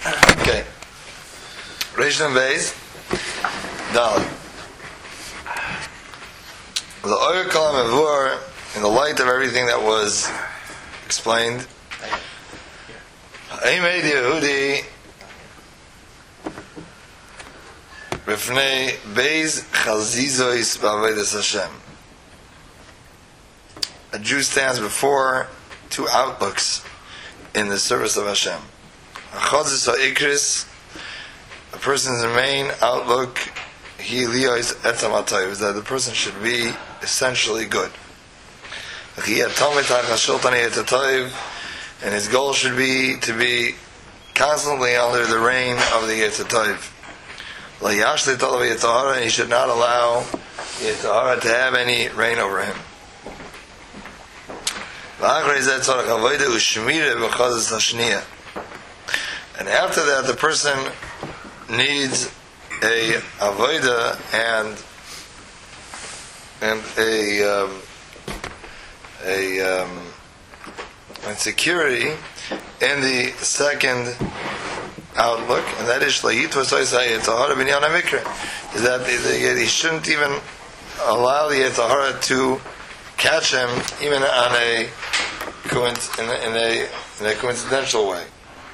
Okay. Rishon Beis Dali. The Oyer Kol HaMevur, in the light of everything that was explained, Eimed Yehudi B'fnei Beis Chazizois B'Avodas Hashem. A Jew stands before two outlooks in the service of Hashem. Chazis ha'ikris, a person's main outlook, he liyos etzam ha'tayv, is that the person should be essentially good. And his goal should be to be constantly under the reign of the Yetzer Tov. And he should not allow Yetzer Hara to have any reign over him. And after that, the person needs a avodah and security in the second outlook, and that is that he shouldn't even allow the Yetzer Hara to catch him even on in a coincidental way.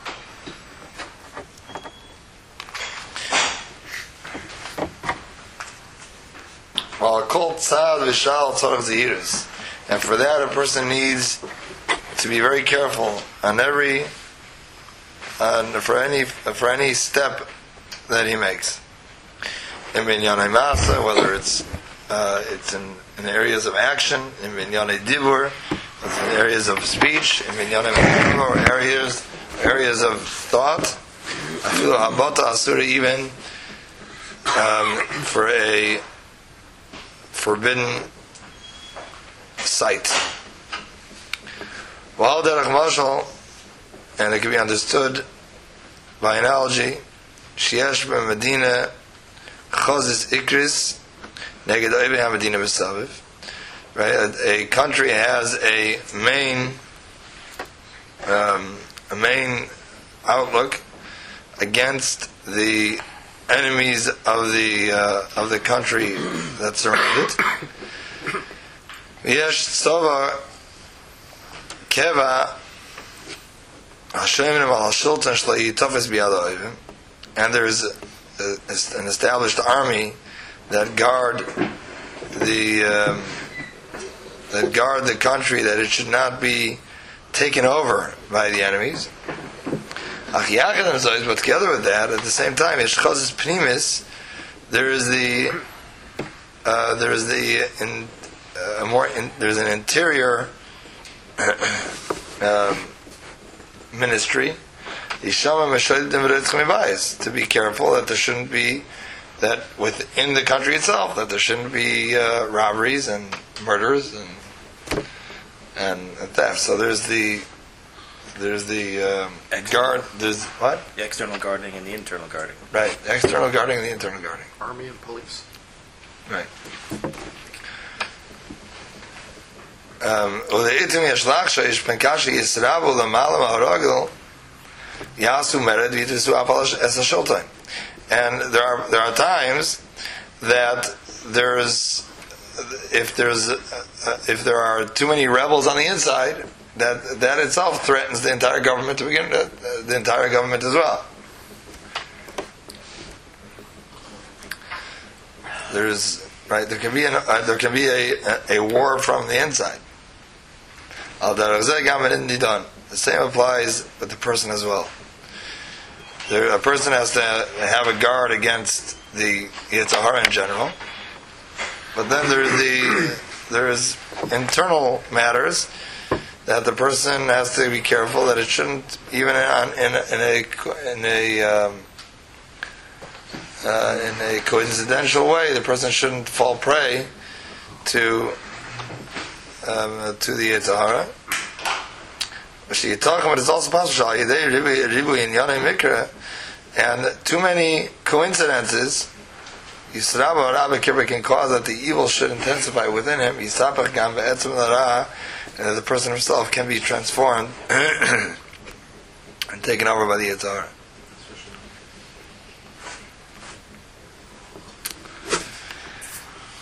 And for that, a person needs to be very careful on for any step that he makes. Whether it's in areas of action, in minyanei dibur, in areas of speech, in minyanei or areas of thought, even for a forbidden sight. And it can be understood by analogy. Sheyesh b'Medina chazis ikris neged oivei haMedina b'saviv. Right, a country has a main outlook against the enemies of the country that surrounds it. Yesh tzova keva hashemim al shultan shlei yitofes biyad ha'oivim, and there is an established army that guard the country, that it should not be taken over by the enemies. But together with that, at the same time, there's an interior ministry, to be careful that there shouldn't be, that within the country itself, that there shouldn't be robberies and murders and theft. So there's the guard. There's what? The external guarding and the internal guarding. Right, the external guarding and the internal guarding. Army and police. Right. And there are times that if there are too many rebels on the inside, that itself threatens the entire government to begin the entire government as well. There can be a war from the inside. The same applies with the person as well. A person has to have a guard against the Yetzer Hara in general, but then there's internal matters that the person has to be careful that it shouldn't, even in a coincidental way, the person shouldn't fall prey to the Yetzer Hara. But you talk about, it's also possible, and too many coincidences can cause that the evil should intensify within him, and the person himself can be transformed and taken over by the Yetzer Hara.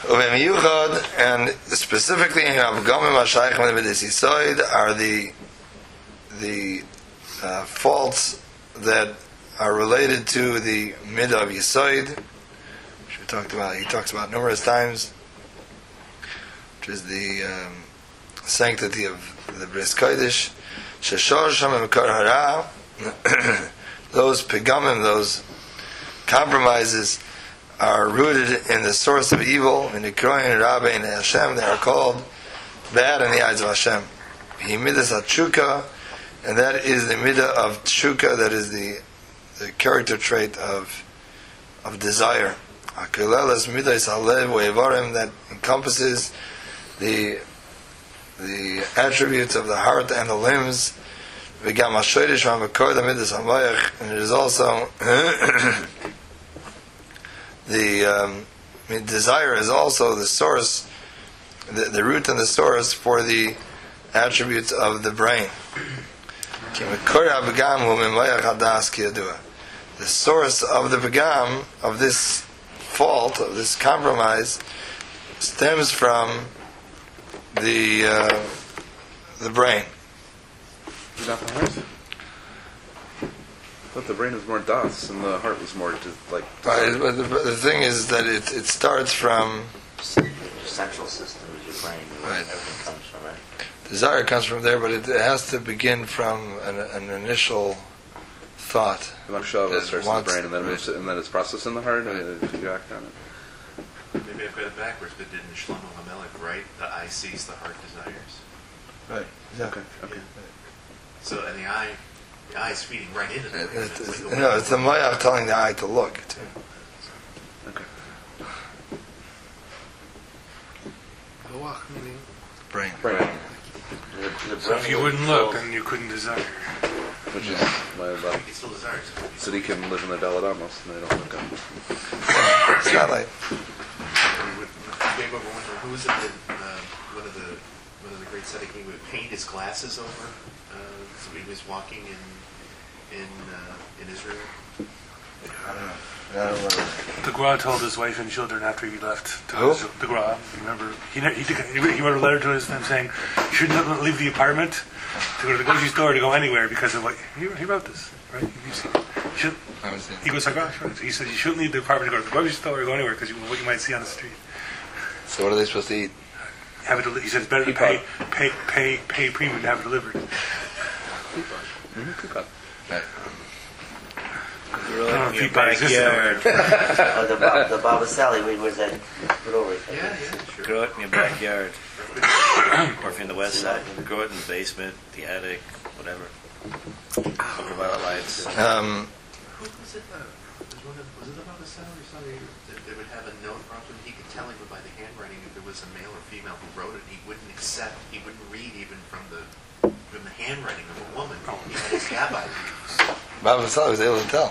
And specifically in Avgamim Hashaychim L'Midas Yisoid are the faults that are related to the Midah of Yisoid, which he talks about numerous times, which is the sanctity of the Bris Kodesh. Sheshor Shem Mekor Hara, those Pegamim, those compromises, are rooted in the source of evil, in the Kroyin Rabbe and Hashem. They are called bad in the eyes of Hashem. He midas atshuka, and that is the midah of tshuka, that is the character trait of desire. Akilelas midas halev ve'evarim, that encompasses the attributes of the heart and the limbs. V'gam hashodesh v'hamekor the midas hamayach, and it is also the desire is also the source, the root and the source for the attributes of the brain. The source of the pagam, of this fault, of this compromise, stems from the brain. Is that the heart? I thought the brain was more das and the heart was more just like. Right, but the thing is that it starts from Your central system is your brain, where Right. everything comes from, right? desire comes from there, but it has to begin from an initial thought. The machshava That starts in the wants- brain and then it's processed in the heart if you act on it. Maybe I've got it backwards, but didn't Shlomo HaMelech write, the eye sees, the heart desires? Right. Okay. So, and the eye is feeding right into the brain. It's like a No, it's the mayach telling the eye to look. Okay. Brain. Brain. So if you wouldn't look, then you couldn't desire. Which is my You can still desire. so he can live in the Daladamos and they don't look up. It's not like Gave over who was it that one of the great tzaddikim would paint his glasses over, so he was walking in Israel. I don't know. The Gra told his wife and children after he left. Who? The Gra, remember? He wrote a letter to them saying, you shouldn't leave the apartment to go to the grocery store, to go anywhere because of what... He wrote this, right? You see, you should, I was in- he goes like, right? He said, you shouldn't leave the apartment to go to the grocery store or go anywhere because what you might see on the street. So what are they supposed to eat? Have it. He said it's better to pay premium to have it delivered. Peapod. Right. Grow I don't it know in if your he buys this backyard. The Baba Sally, where's that? Put over it. Yeah, sure. Grow it in your backyard. Or if you're in the west side, grow it in the basement, the attic, whatever. Ultraviolet lights. Who was it? Was it the Baba Sally or something? That they would have a note from him. He could tell him by the handwriting if there was a male or female who wrote it. He wouldn't accept. He wouldn't read even from the handwriting of a woman. He had his gabbai read. Baba Sal was able to tell.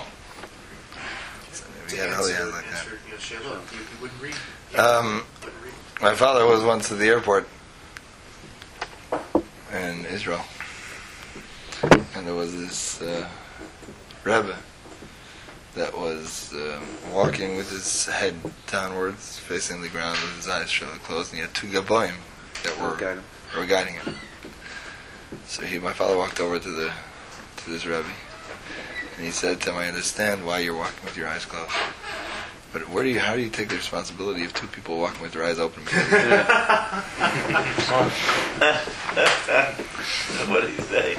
To Yeah, really had like that. answer, Sheila, he wouldn't read. He Um, wouldn't read. My father was once at the airport in Israel, and there was this Rebbe that was walking with his head downwards, facing the ground, with his eyes shut closed, and he had two gaboim that were guiding him. So my father walked over to this Rebbe, and he said to him, "I understand why you're walking with your eyes closed, but how do you take the responsibility of two people walking with their eyes open?" What did he say?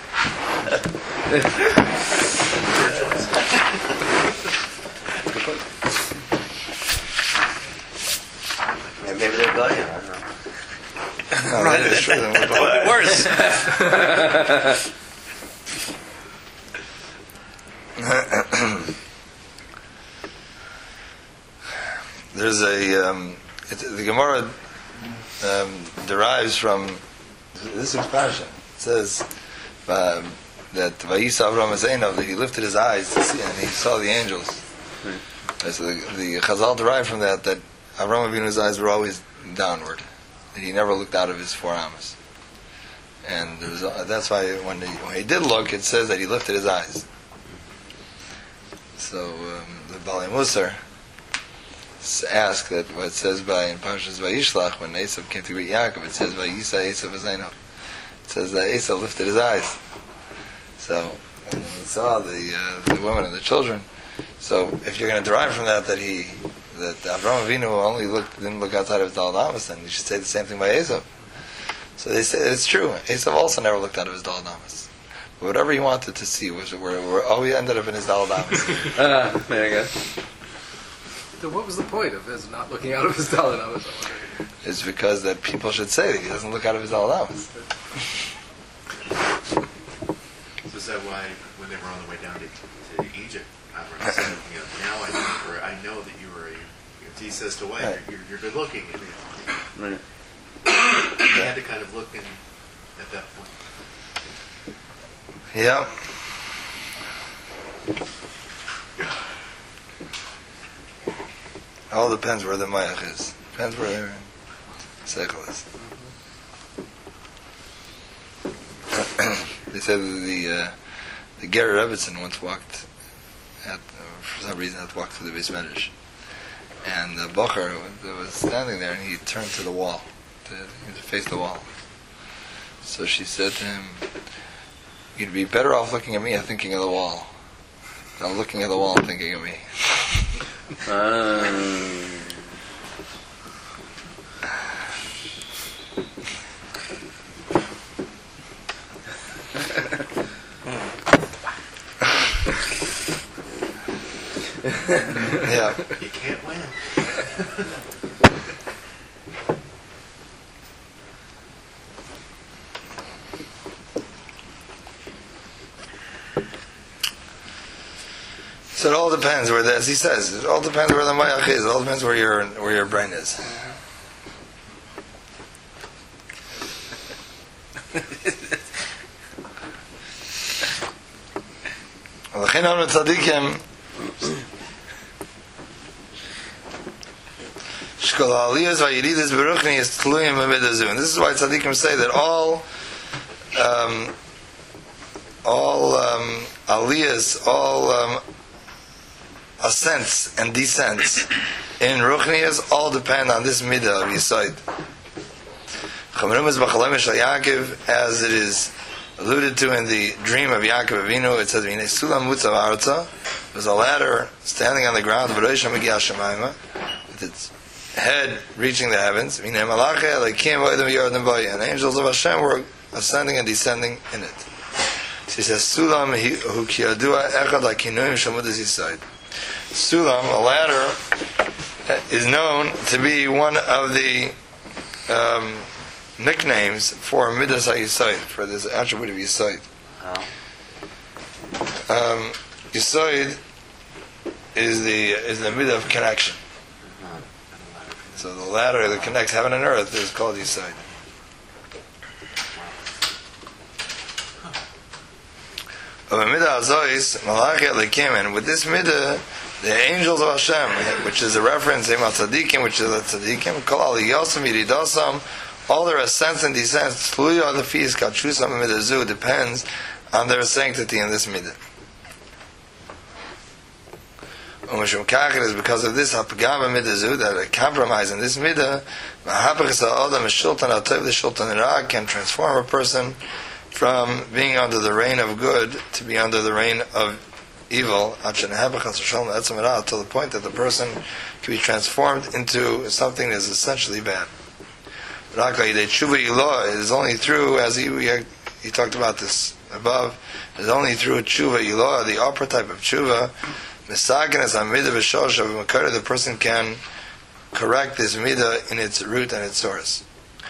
Maybe they're going. I don't know. No, that is true. Then we're both- Worse. There's the Gemara derives from this expression. It says that Vayisa Avram Azainov, that he lifted his eyes to see, and he saw the angels. And so the Chazal derived from that Avram Avinu's eyes were always downward, that he never looked out of his forearms. And that's why when he did look, it says that he lifted his eyes. So the Balei Musar ask that what it says by in Parshas Vayishlach when Esav came to greet Yaakov, it says Vayisa Esav Azainav. It says that Esav lifted his eyes. So when he saw the women and the children. So if you're going to derive from that that Avraham Avinu didn't look outside of his Daled Amos, then you should say the same thing by Esav. So they say it's true. Esav also never looked out of his Daled Amos. But whatever he wanted to see was where he ended up in his Daled Amos. There you go. So what was the point of his not looking out of his Daled Amos? It's because that people should say that he doesn't look out of his Daled Amos. So is that why when they were on the way down to Egypt, Avram said, now I know that you were he says to wife, Right. you're good looking. Right. He had to kind of look in at that point. Yeah. All depends where the mayach is. Depends where their seichel is. They said that the Ger Rebbetzin once walked for some reason had walked through the Beis Medrash, and the Bocher was standing there, and he turned to the wall, to face the wall. So she said to him, "You'd be better off looking at me and thinking of the wall. I'm looking at the wall and thinking of me." Yeah. You can't win. So it all depends where, as he says, it all depends where the mayach is. It all depends where your brain is. This is why tzaddikim say that all aliyahs, all ascents and descents in ruchnias all depend on this midah of Yisod. As it is alluded to in the dream of Yaakov Avinu, it says, there's a ladder standing on the ground with its head reaching the heavens, and the angels of Hashem were ascending and descending in it. She says, Sulam hu kiyadua echad ha'kinuim shamudas Yisod. Sulam, a ladder, is known to be one of the nicknames for Midas HaYisod, for this attribute of Yisod. Yisod is the midah of connection. So the ladder that connects heaven and earth is called Yisod. And with this midah, the angels of Hashem, which is a reference, tzaddikim, which is the tzaddikim, kol aliyosam yiridosam, all their ascents and descents, tluya the feast, kachusam midazu, depends on their sanctity in this midah. Umashum kachet is because of this hapagama midazu, that a compromise in this midah, mahapachas ha'odam shultan ha'tov, the shultan ra, can transform a person from being under the reign of good to be under the reign of evil, until the point that the person can be transformed into something that is essentially bad. It is only through, as he talked about this above, it is only through tshuva ilah, the upper type of tshuva, the person can correct this midah in its root and its source.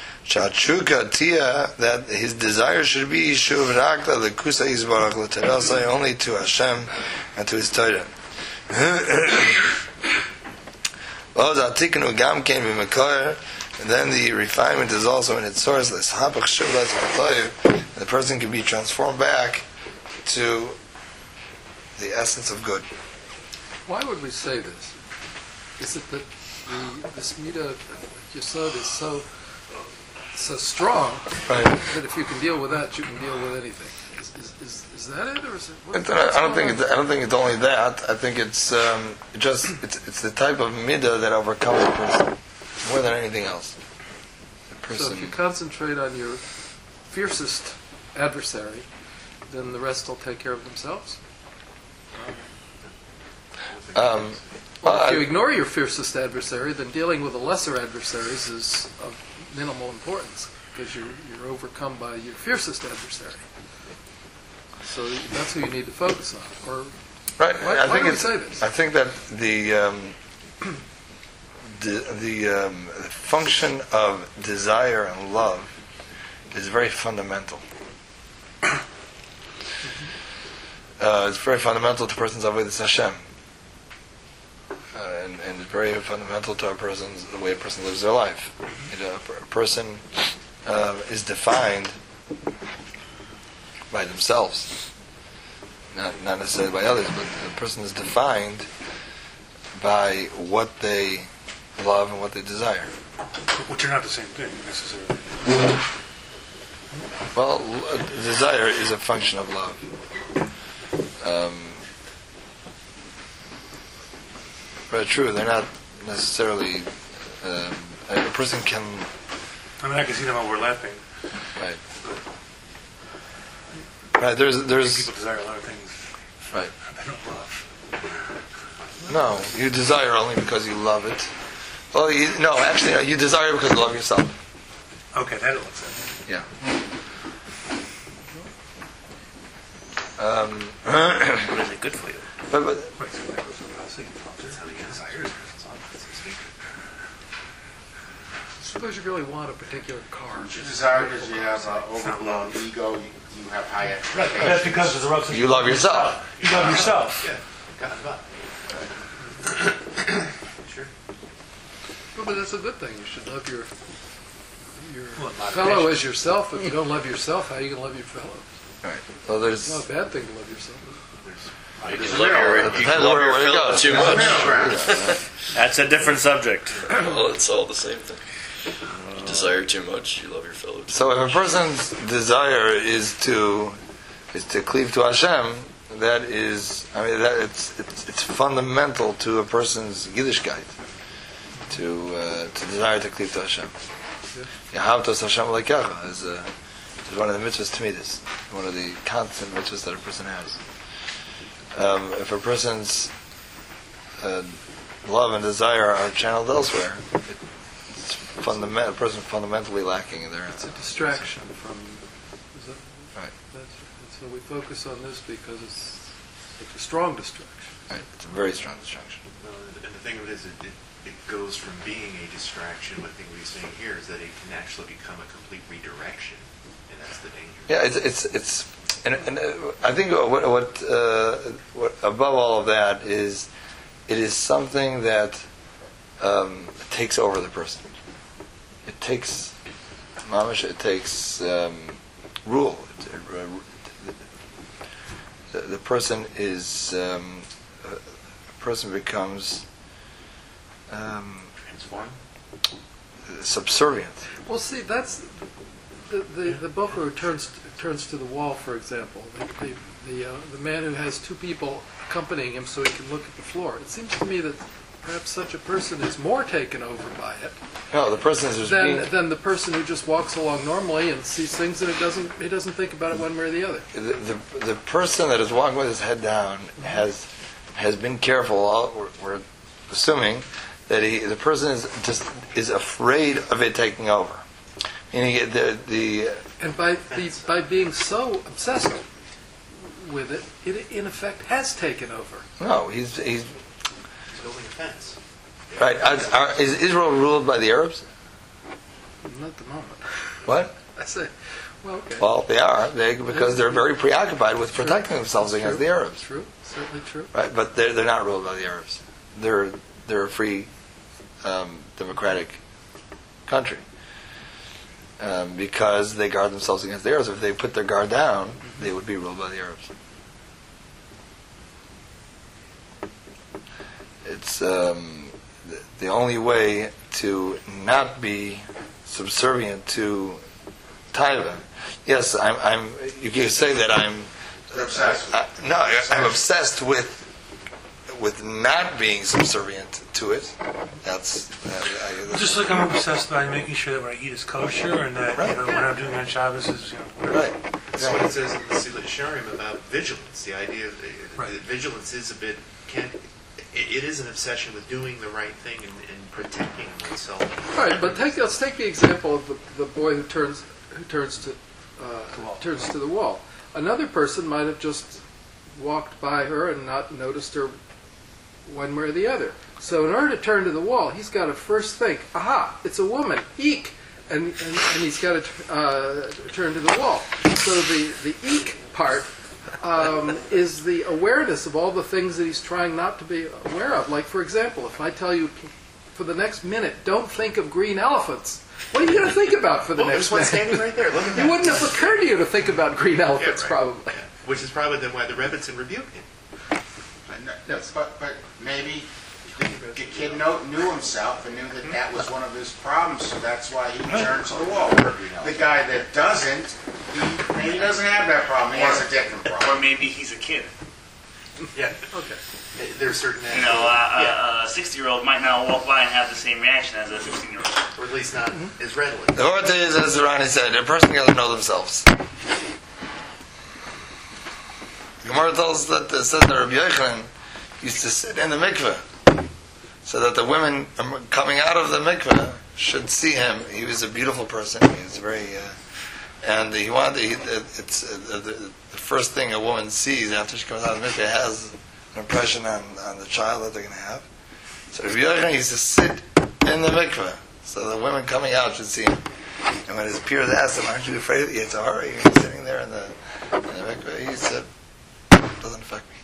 That his desire should be only to Hashem and to His Torah. And then the refinement is also in its source. And the person can be transformed back to the essence of good. Why would we say this? Is it that this midah Yisod is so strong, Right. that if you can deal with that, you can deal with anything? Is that it, or is it? I don't think it's only that. I think it's it's the type of midah that overcomes a person more than anything else. The So if you person. concentrate on your fiercest adversary, then the rest will take care of themselves. Well, Well, if you ignore your fiercest adversary, then dealing with the lesser adversaries is of minimal importance because you're overcome by your fiercest adversary. So that's who you need to focus on. Or right. why I think do we it's. say this? I think that the function of desire and love is very fundamental. It's very fundamental to a person's avodas Hashem, and it's very fundamental to the way a person lives their life. A person is defined by themselves, not necessarily by others, but a person is defined by what they love and what they desire. Which are not the same thing, necessarily. Well, desire is a function of love. But true, they're not necessarily. A person can. I mean, I can see them overlapping. Right. Right. There's. People desire a lot of things Right. they don't love. No, you desire only because you love it. Well, you desire because you love yourself. Okay, that it looks like. Yeah. What is it good for you? But Wait, so that goes with what I was thinking. That's how you desire it. Suppose you really want a particular car. You desire because you have an overblown ego, you have high Right, expectations. that's because of the rub. you love yourself. You love yourself. Yeah, God, sure. Well, but that's a good thing. You should love your Well, fellow as yourself. If you don't love yourself, how are you going to love your fellow? Right. Well, there's. It's not a bad thing to love yourself. You There's can a love middle your, ground. you Depends can love where your it fellow goes. too There's a much. middle ground. That's a different subject. Well, it's all the same thing. You desire too much, you love your fellow. So if a person's desire is to cleave to Hashem, that is, it's fundamental to a person's Yiddishkeit to desire to cleave to Hashem. Yahavtos Hashem lekecha is one of the mitzvahs Tamidus, one of the constant mitzvahs that a person has. If a person's love and desire are channeled elsewhere, a person fundamentally lacking in their It's a distraction from. Is that, Right. So we focus on this because it's such a strong distraction. Right. It's a very strong distraction. Well, and the thing of it is, it goes from being a distraction, but I think what he's saying here is that it can actually become a complete redirection, and that's the danger. Yeah, it's and I think what above all of that is it is something that takes over the person. It takes mamish. It takes rule. The person is a person becomes Transform. subservient. Well, see, that's the bocher who turns to the wall, for example. The man who has two people accompanying him so he can look at the floor. It seems to me that perhaps such a person is more taken over by it No, the person is just being. than the person who just walks along normally and sees things and he doesn't think about it one way or the other. The person that is walking with his head down has been careful. We're assuming that the person is afraid of it taking over. Meaning And by being so obsessed with it, it in effect has taken over. no, he's He's building a fence. right. Is Israel ruled by the Arabs? Not at the moment. What? I say, well, okay. Well, they are because they're very preoccupied with protecting themselves That's against true. the Arabs. True, certainly true. Right, but they're not ruled by the Arabs. They're a free, democratic country because they guard themselves against the Arabs. If they put their guard down, they would be ruled by the Arabs. It's the only way to not be subservient to taiva. Yes, I'm. You can say that I'm. You're obsessed with No, I'm obsessed with not being subservient to it. That's Just like I'm obsessed by making sure that what I eat is kosher and that Right. what I'm doing on Shabbos is right. That's what it says in the Sila Sharim about vigilance. The idea of Right. vigilance is a bit it is an obsession with doing the right thing and protecting oneself. All right, but let's take the example of the boy who turns to the wall. Another person might have just walked by her and not noticed her one way or the other. So in order to turn to the wall, he's got to first think, aha, it's a woman, eek, and he's got to turn to the wall. So the eek part is the awareness of all the things that he's trying not to be aware of. Like, for example, if I tell you for the next minute, don't think of green elephants, what are you going to think about for the next There's one minute? standing right there. Look at that. It wouldn't have occurred to you to think about green elephants, right. probably. Yeah. Which is probably then why the Rebbitzin rebuked him. But maybe the kid knew himself and knew that was one of his problems, so that's why he turns to the wall. The guy that doesn't, he doesn't have that problem. He has a different Or problem. maybe he's a kid. Yeah. Okay. There's certain You know, a 60-year-old might not walk by and have the same reaction as a 15-year-old. or at least not as readily. The order is, as Ronnie said, a person got to know themselves. Gemara tells us that says that Rabbi Yochanan used to sit in the mikveh, so that the women coming out of the mikveh should see him. He was a beautiful person. He was very, and he wanted. The first thing a woman sees after she comes out of the mikveh has an impression on the child that they're going to have. So Rabbi Yochanan used to sit in the mikveh, so the women coming out should see him. And when his peers asked him, "Aren't you afraid of the Yetzer Hara? You're sitting there in the mikveh?" He said, "Doesn't affect me."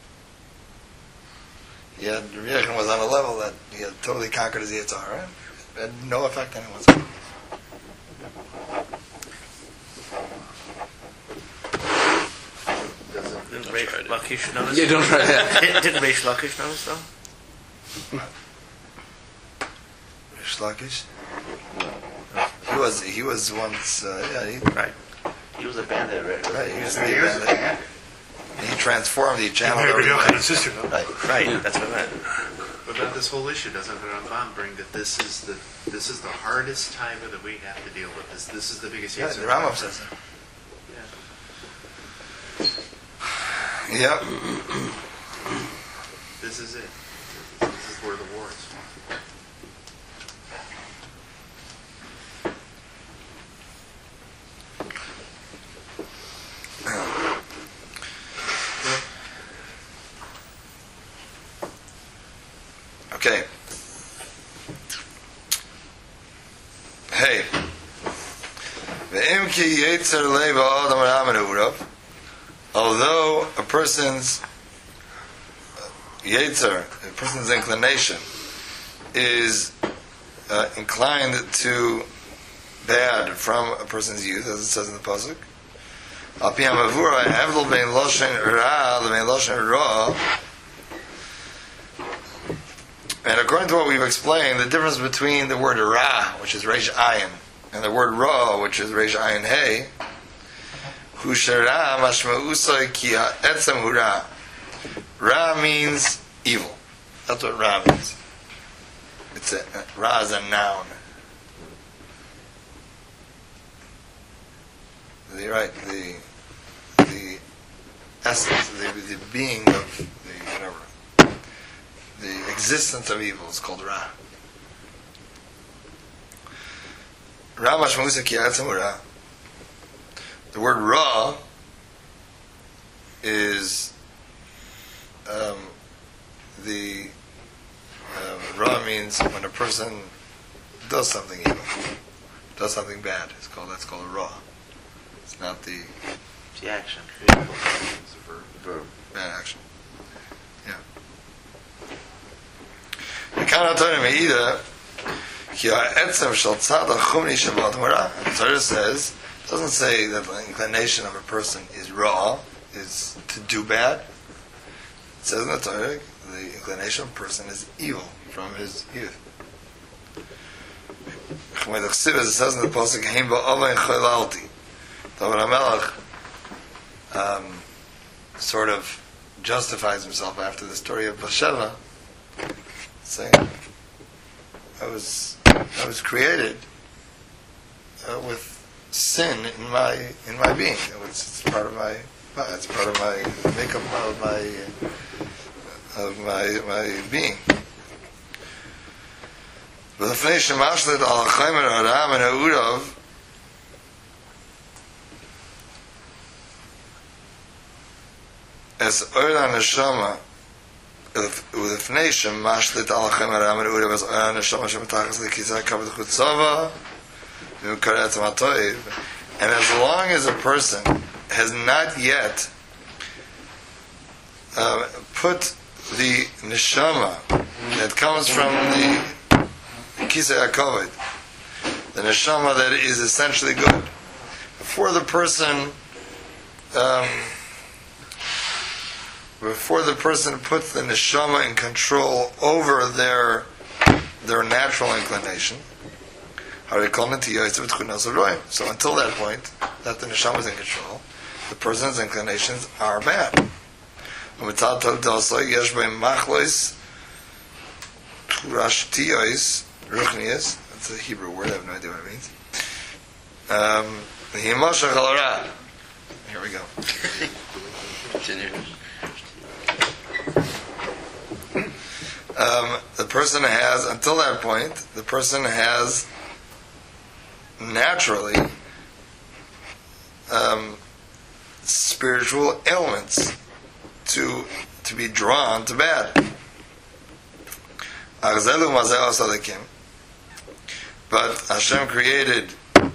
Rabbi Yochanan was on a level that he had totally conquered his Yetzer Hara. It had no effect on him whatsoever. Didn't Reish Lakish notice? You don't try that. Didn't Reish Lakish notice though? Rish Lakish? He was once, Right. He was a bandit, right? right, he was the He was a bandit. man. He transformed, he channeled Rabbi everything. Yochanan's sister, though. Right. Right. That's what I meant. What about this whole issue? Doesn't the Rambam bring that this is the hardest time that we have to deal with? This is the biggest Yeah, Yetzer the Hara. Rambam says that. Yeah. Yep. This is it. This is where the war is. Okay. Hey. Ve'im ki yetzer leva adam ramenu urav. Although a person's yetzer, a person's inclination, is inclined to bad from a person's youth, as it says in the pasuk. Al pi hamavura hevdel bein loshen ra lebein loshen ra. And according to what we've explained, the difference between the word ra, which is reish ayin, and the word ra, which is reish ayin hey, hu shera mashma'usay ki ha'etzem hu ra. Ra means evil. That's what ra means. Ra is a noun. The essence, the being of the whatever. The existence of evil is called Ra. Ra mashma'usa ki ha'etzem hu ra. The word Ra is Ra means when a person does something evil, does something bad. That's called a Ra. It's not the The action. bad action. Yeah. The Torah says, doesn't say that the inclination of a person is raw, is to do bad. It says in the Torah, the inclination of a person is evil from his youth. when the Chsiv, as it says in the Pasuk, Heim ba'omein cholalti. David HaMelech sort of justifies himself after the story of Bathsheba, saying, I was created with sin in my being. It's part of my makeup of my being. But the Fnei Mashlit al Chaimer Aram and Ha'urav as Oilan Neshama with the Fnei Mashlit al Chaimer Aram and Ha'urav as Oilan Neshama Shematachas Lekizah Kavod Chutzava V'Karetz Matoiv, and as long as a person has not yet put the neshama that comes from the Kisei HaKavod, the neshama that is essentially good, before the person puts the neshama in control over their natural inclination. So until that point, that the neshama is in control, the person's inclinations are bad. That's a Hebrew word, I have no idea what it means. Here we go. The person has, until that point, the person has naturally spiritual ailments to be drawn to bad. But Hashem creates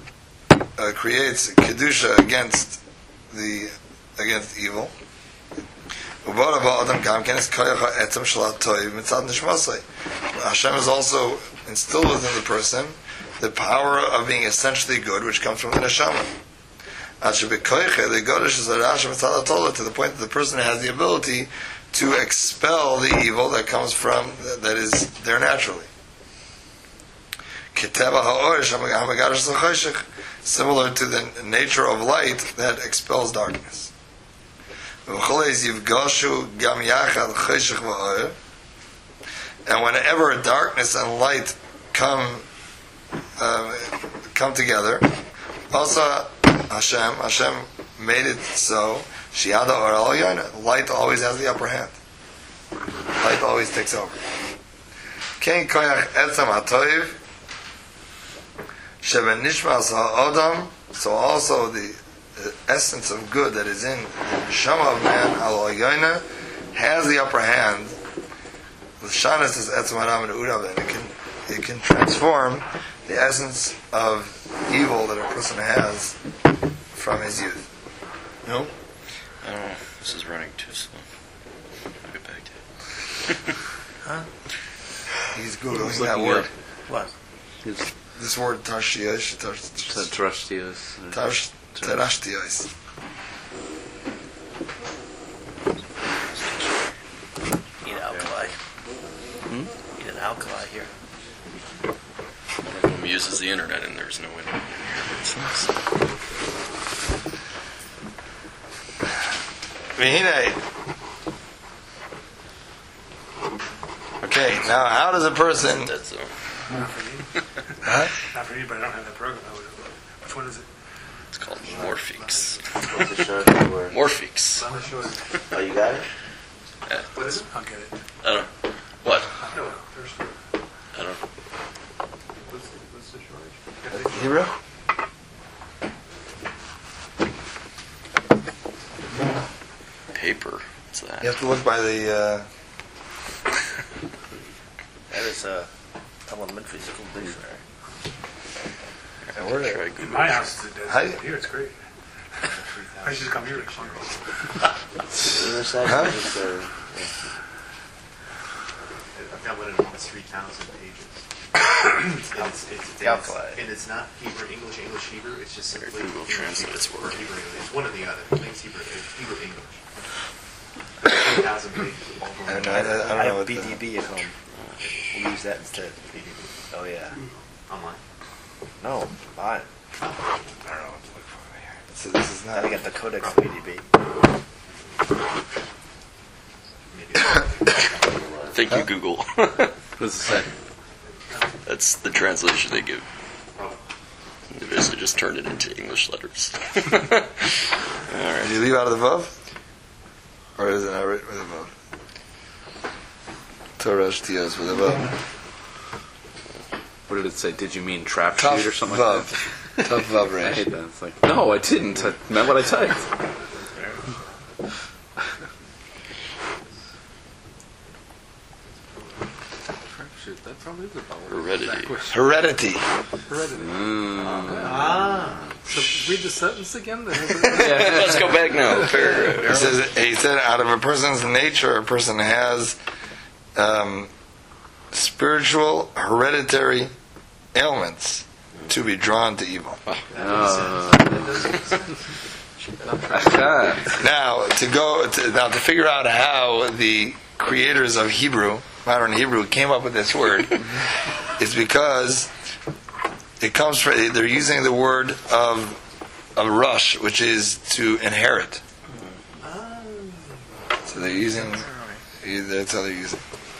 kedusha against evil. Hashem has also instilled within the person the power of being essentially good, which comes from the neshama. To the point that the person has the ability to expel the evil that comes from, that is there naturally. Similar to the nature of light that expels darkness. And whenever darkness and light come together, also Hashem made it so light always has the upper hand. Light always takes over. So also the essence of good that is in the neshama of man has the upper hand. L'shanas is etzem haram and urav, and it can transform the essence of evil that a person has from his youth. No? I don't know. This is running too slow. I'll get back to it. Huh? He's Googling that word. What? This word, tarshtios. Tarashtios. Eat alkali. Eat an alkali here. One of them uses the internet and there's no internet here. Okay, now how does a person... That's Not for me. Huh? Not for me, but I don't have that program. Which one is it? It's called Morphix. What's the show word? Morphix. I'm not sure. Oh, you got it? Yeah. What is it? I'll get it. I don't know. What? I don't know. I don't know. What's the shortage? Hebrew? Paper. What's that? You have to look by the... That is a element physical dictionary. where Try In Google. my house, it does. Hi. Here, it's great. I should come here. The other side Huh? is just, I've got one of them that's 3,000 pages. And it's not Hebrew, English, Hebrew. It's just simply Google English, translates Hebrew, word. or Hebrew. It's one or the other. It's Hebrew, English. 3,000 pages. All I going don't know, I I don't know have what BDB at home. We'll use that instead. BDB Oh yeah. online. No, fine. I don't know what to look for here. So this is Now not. we got the Codex VDB. Thank you, Google. What does it say? That's the translation they give. They basically just turned it into English letters. Alright. Did you leave out of the vav? Or is it not right with the vav? Torah Shtiyos with the vav. What did it say? Did you mean trap Tough shoot or something like vav. that? Tough vav I resh. hate that. It's like, no, I didn't. I meant what I typed. Trap shoot. That probably is about what Heredity. Heredity. Heredity. Ah. So read the sentence again. Let's go back now. Paragraph. He said, out of a person's nature, a person has spiritual hereditary ailments to be drawn to evil. Now, to figure out how the creators of Hebrew, modern Hebrew, came up with this word, is because it comes from, they're using the word of rush, which is to inherit. So they're using, that's how they're using.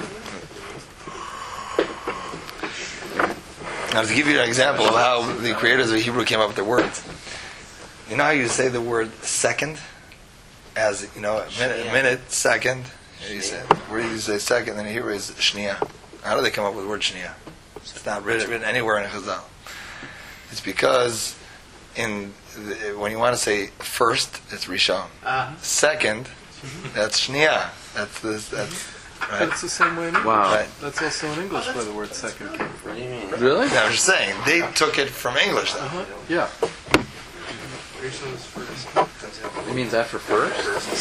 Now, to give you an example of how the creators of Hebrew came up with the words, you know how you say the word second, as a minute, second. You say, where you say second, then here is shnia. How do they come up with the word shnia? It's not written anywhere in Chazal. It's because when you want to say first, it's rishon. Second, that's shnia. That's But right. it's the same way in English. Wow. Right. That's also in English where the word second came from. Really? Yeah, I'm just saying they took it from English. Though. Yeah. It means after first?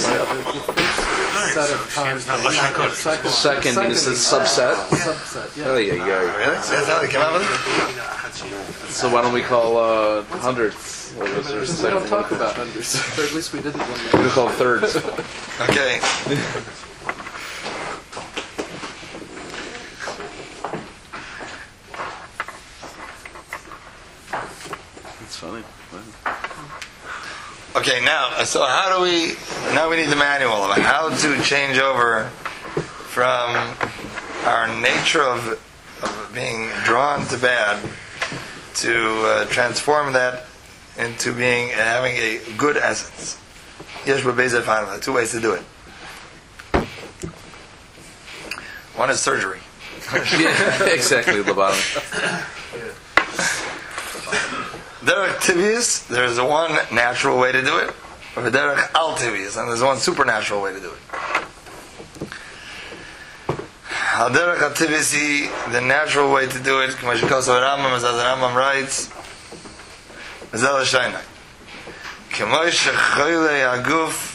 Set of times. Second is a subset? Subset, yeah. Oh, yeah, yeah. Really? That's how they came up with it. So why don't we call hundredths? Or was there a We second don't one? talk about hundreds. Or at least we didn't when We call thirds. Okay. That's funny. Okay, so how do we... Now we need the manual of how to change over from our nature of being drawn to bad to transform that into having a good essence. Yesh b'beizeh fanima. 2 ways to do it. One is surgery. Yeah, exactly, lobotomy. Derech Tivius, there's one natural way to do it. Or Derech Al Tivius, and there's one supernatural way to do it. Al Derech Al Tivius, the natural way to do it, as the Rambam writes, Mazel Shainak. K'moish Choyle Aguf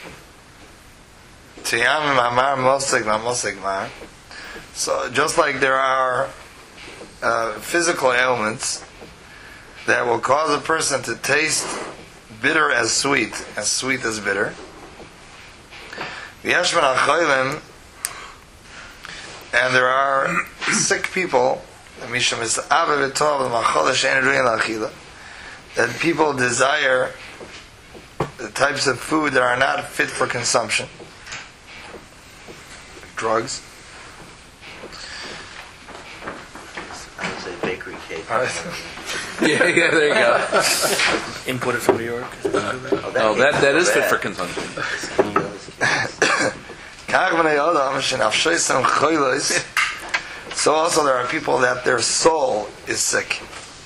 Tiyamim Amar Mosek Mosek Mar. So just like there are physical ailments that will cause a person to taste bitter as sweet as bitter. And there are sick people that people desire the types of food that are not fit for consumption, like drugs. I would say bakery cake. Yeah, there you go. Imported from New York. Oh, that is fit for consumption. So also there are people that their soul is sick.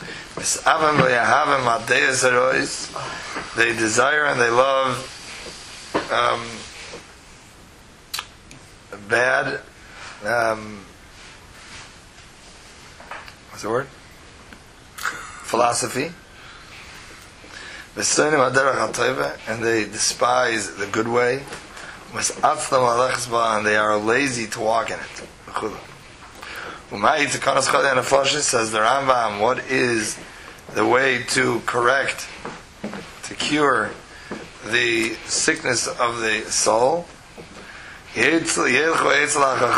They desire and they love bad what's the word? Philosophy. And they despise the good way. And they are lazy to walk in it. Says the Rambam, what is the way to correct, to cure the sickness of the soul?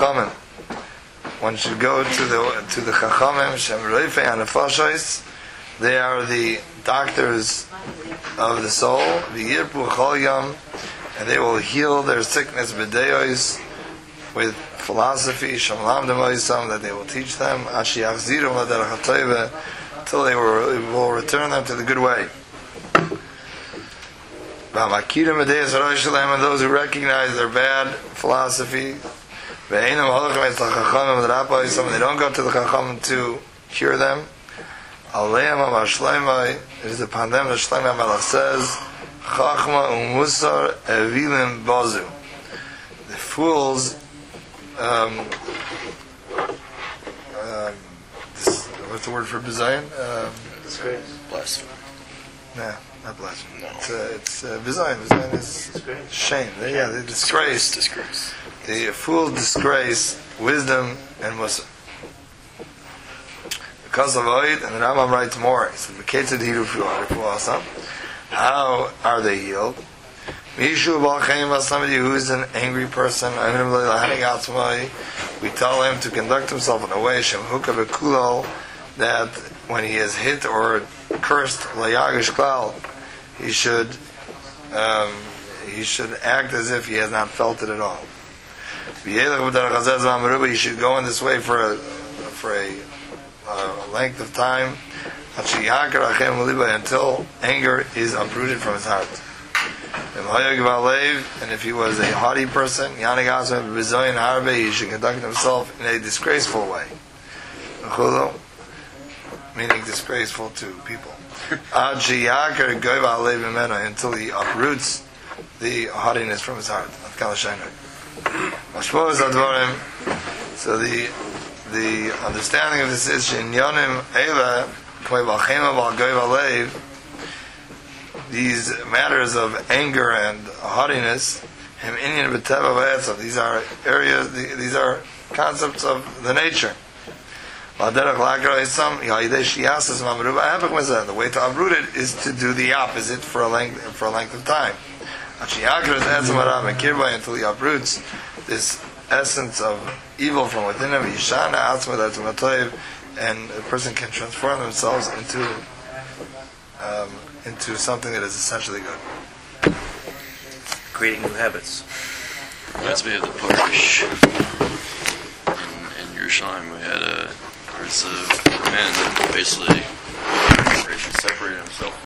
One should go to the Chachamim, Shem Reifei Hanefashos, They are the doctors of the soul, v'yirpu chol yom, and they will heal their sickness b'deos with philosophy, shamlam demoisam, that they will teach them, ashi achzirum l'derech hatoyve, till they will return them to the good way. V'amakirim b'deos harosh shalem, and those who recognize their bad philosophy, ve'enam halachim etz l'chachamim l'rapah, some they don't go to the chachamim to cure them. Aleim amar shleimai, it is upon them that Shlomo HaMelech says, Chachma u'musar evilim bazu. The fools, what's the word for bizayon? Blasphemy. No, not blasphemy. No. It's bizayon. Bizayon is shame. They disgrace. Disgrace. The fools disgrace wisdom and musar. Because of Oid, and the Rambam writes more. He says, how are they healed? Somebody who is an angry person, we tell him to conduct himself in a way that when he is hit or cursed, he should act as if he has not felt it at all. He should go in this way for a length of time until anger is uprooted from his heart. And if he was a haughty person, he should conduct himself in a disgraceful way, meaning disgraceful to people, until he uproots the haughtiness from his heart. So the understanding of this is these matters of anger and haughtiness. These are areas. These are concepts of the nature. The way to uproot it is to do the opposite for a length of time. Until he uproots this essence of evil from within him, and a person can transform themselves into something that is essentially good. Creating new habits. Reminds me of the parish in Yerushalayim. There's a man that basically separated himself